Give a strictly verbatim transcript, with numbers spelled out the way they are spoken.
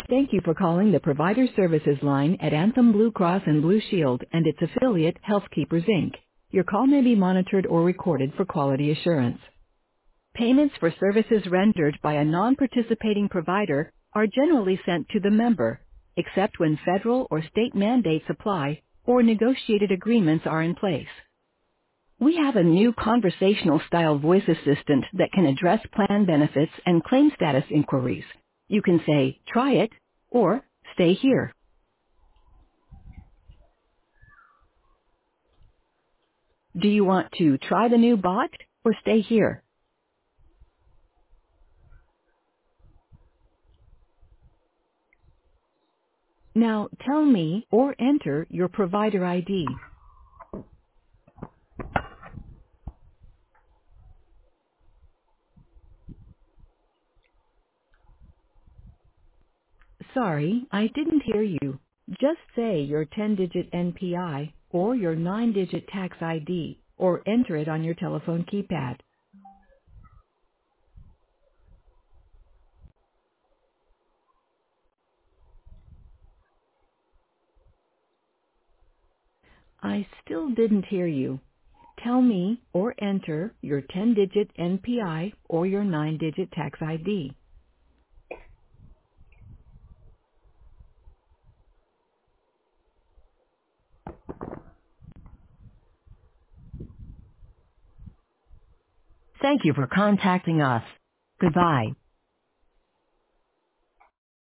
Thank you for calling the Provider Services line at Anthem Blue Cross and Blue Shield and its affiliate Healthkeepers, Incorporated. Your call may be monitored or recorded for quality assurance. Payments for services rendered by a non-participating provider are generally sent to the member, except when federal or state mandates apply or negotiated agreements are in place. We have a new conversational style voice assistant that can address plan benefits and claim status inquiries. You can say, try it, or stay here. Do you want to try the new bot or stay here? Now tell me or enter your provider I D. Sorry, I didn't hear you. Just say your ten-digit N P I or your nine-digit tax I D or enter it on your telephone keypad. I still didn't hear you. Tell me or enter your ten-digit N P I or your nine-digit tax I D. Thank you for contacting us. Goodbye.